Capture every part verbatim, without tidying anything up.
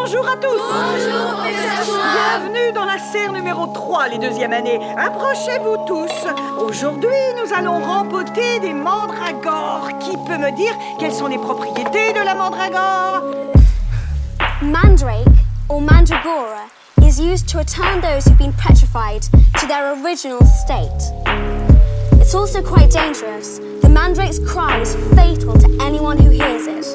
Bonjour à tous. Bonjour, professeur Schwab. Bienvenue dans la serre numéro trois, les deuxième années. Approchez-vous tous. Aujourd'hui, nous allons rempoter des mandragores. Qui peut me dire quelles sont les propriétés de la mandragore? Mandrake, or mandragora, is used to return those who've been petrified to their original state. It's also quite dangerous. The mandrake's cry is fatal to anyone who hears it.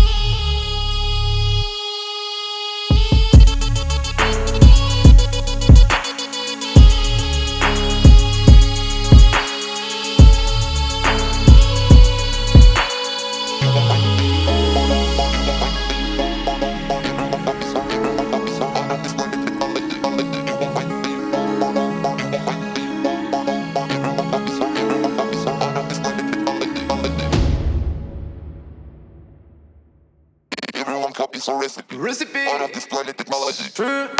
Everyone copies a recipe. Recipe Out of this planet technology. True.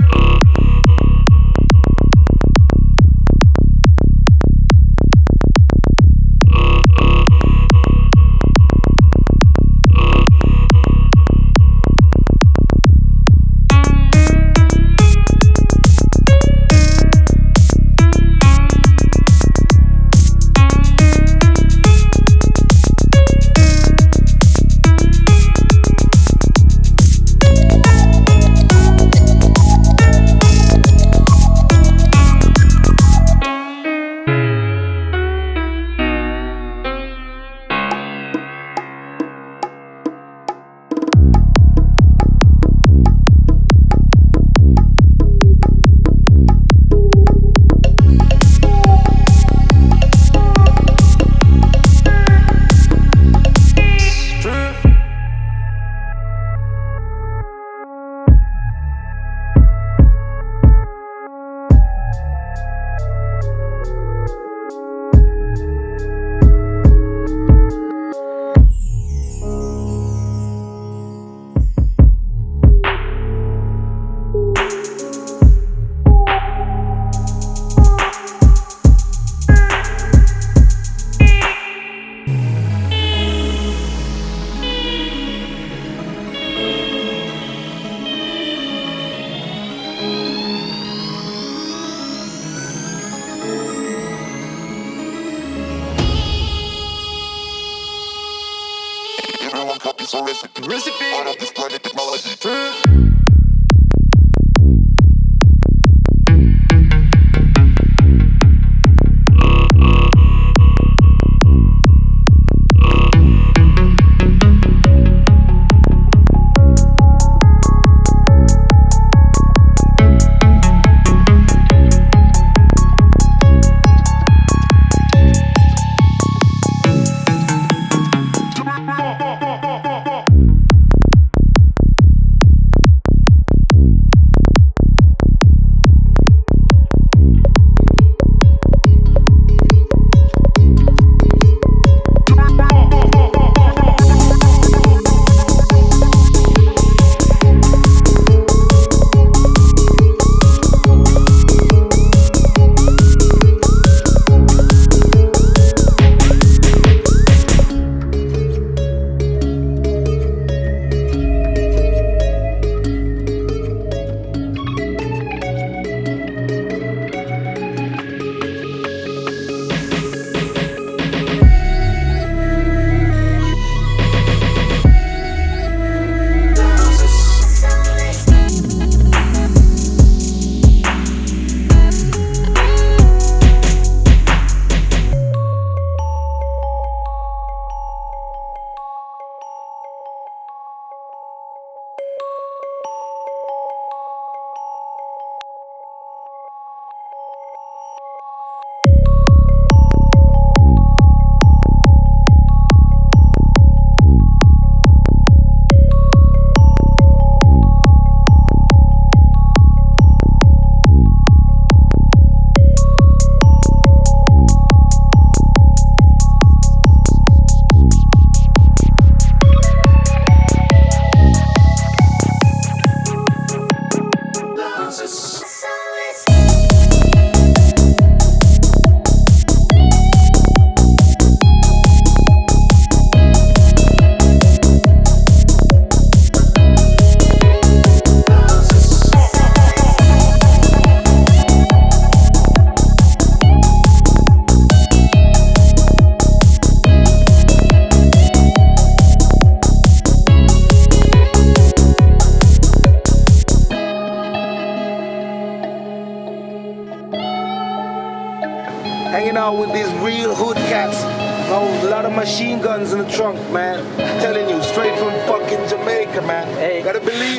Everyone copies a recipe. Recipe Out of this planet technology. True. out with these real hood cats. Oh, a lot of machine guns in the trunk, man. I'm telling you, straight from fucking Jamaica, man. Hey, gotta believe.